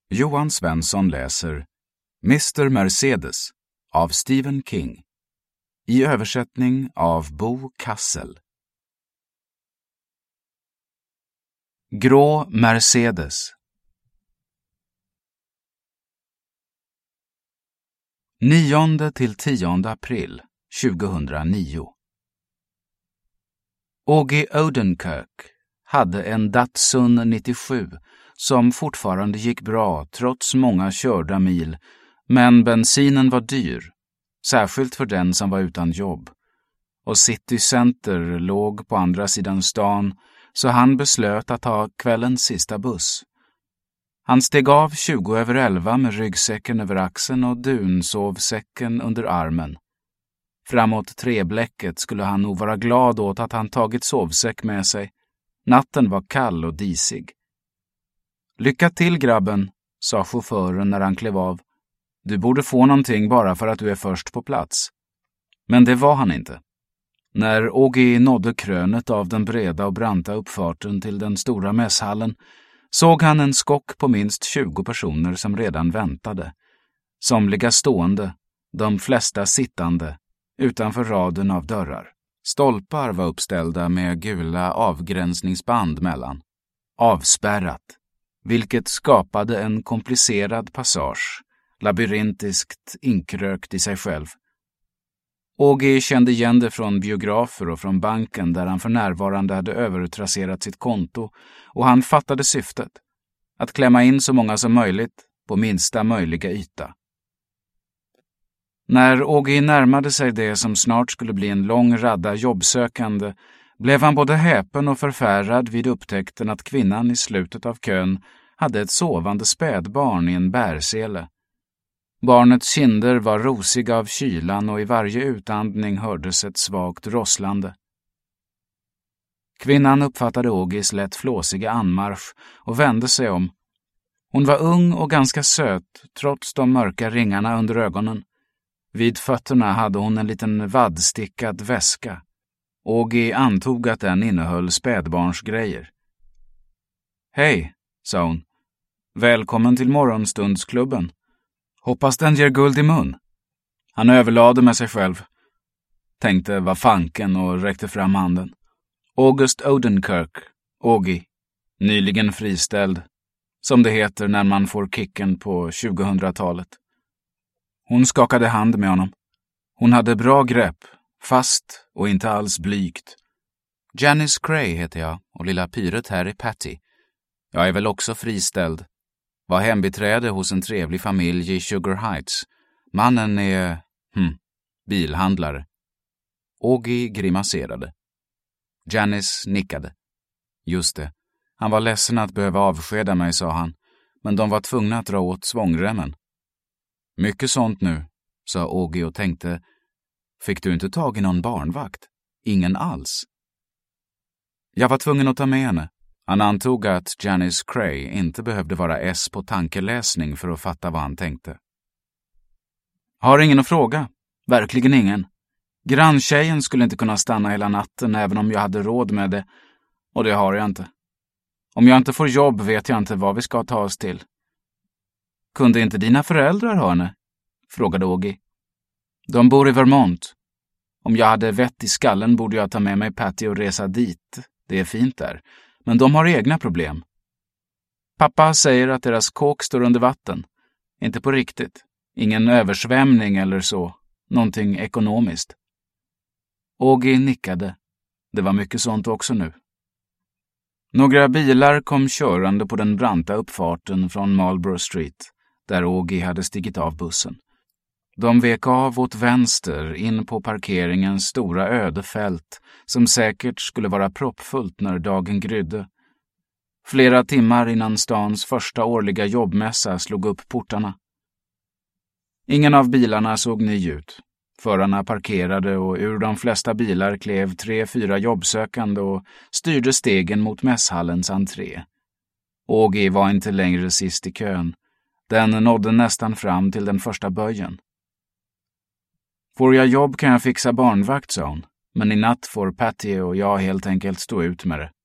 Johan Svensson läser Mr. Mercedes av Stephen King i översättning av Bo Kassel. Grå Mercedes. 9 till 10 april 2009. Augie Odenkirk hade en Datsun 97 som fortfarande gick bra trots många körda mil, men bensinen var dyr, särskilt för den som var utan jobb. Och City Center låg på andra sidan stan, så han beslöt att ta kvällens sista buss. Han steg av 11:20 med ryggsäcken över axeln och dunsovsäcken under armen. Framåt treblecket skulle han nog vara glad åt att han tagit sovsäck med sig. Natten var kall och disig. Lycka till, grabben, sa chauffören när han klev av. Du borde få någonting bara för att du är först på plats. Men det var han inte. När Augie nådde krönet av den breda och branta uppfarten till den stora mässhallen såg han en skock på minst 20 personer som redan väntade. Somliga stående, de flesta sittande, utanför raden av dörrar. Stolpar var uppställda med gula avgränsningsband mellan. Avspärrat, vilket skapade en komplicerad passage, labyrintiskt inkrökt i sig själv. Augie kände igen det från biografer och från banken där han för närvarande hade övertrasserat sitt konto, och han fattade syftet, att klämma in så många som möjligt på minsta möjliga yta. När Augie närmade sig det som snart skulle bli en lång radda jobbsökande blev han både häpen och förfärad vid upptäckten att kvinnan i slutet av kön hade ett sovande spädbarn i en bärsele. Barnets kinder var rosiga av kylan och i varje utandning hördes ett svagt rosslande. Kvinnan uppfattade Augies lätt flåsiga anmarsch och vände sig om. Hon var ung och ganska söt trots de mörka ringarna under ögonen. Vid fötterna hade hon en liten vaddstickad väska. Augie antog att den innehöll spädbarnsgrejer. Hej, sa hon. Välkommen till morgonstundsklubben. Hoppas den ger guld i mun. Han överlade med sig själv. Tänkte vad fanken och räckte fram handen. August Odenkirk, Augie, nyligen friställd, som det heter när man får kicken på 2000-talet. Hon skakade hand med honom. Hon hade bra grepp, fast och inte alls blygt. Janice Cray heter jag och lilla pyret här är Patty. Jag är väl också friställd. Var hembiträde hos en trevlig familj i Sugar Heights. Mannen är, bilhandlare. Augie grimaserade. Janice nickade. Just det. Han var ledsen att behöva avskeda mig, sa han. Men de var tvungna att dra åt svångremmen. Mycket sånt nu, sa Augie och tänkte. Fick du inte tag i någon barnvakt? Ingen alls. Jag var tvungen att ta med henne. Han antog att Janice Cray inte behövde vara S på tankeläsning för att fatta vad han tänkte. Har ingen att fråga. Verkligen ingen. Granntjejen skulle inte kunna stanna hela natten även om jag hade råd med det. Och det har jag inte. Om jag inte får jobb vet jag inte vad vi ska ta oss till. Kunde inte dina föräldrar ha henne? Frågade Augie. De bor i Vermont. Om jag hade vett i skallen borde jag ta med mig Patty och resa dit. Det är fint där. Men de har egna problem. Pappa säger att deras kåk står under vatten. Inte på riktigt. Ingen översvämning eller så. Någonting ekonomiskt. Augie nickade. Det var mycket sånt också nu. Några bilar kom körande på den branta uppfarten från Marlborough Street, där Augie hade stigit av bussen. De vek av åt vänster in på parkeringens stora öde fält som säkert skulle vara proppfullt när dagen grydde. Flera timmar innan stans första årliga jobbmässa slog upp portarna. Ingen av bilarna såg ny ut. Förarna parkerade och ur de flesta bilar klev 3-4 jobbsökande och styrde stegen mot mässhallens entré. Augie var inte längre sist i kön. Den nådde nästan fram till den första böjen. Får jag jobb kan jag fixa barnvakt, sa hon. Men i natt får Patty och jag helt enkelt stå ut med det.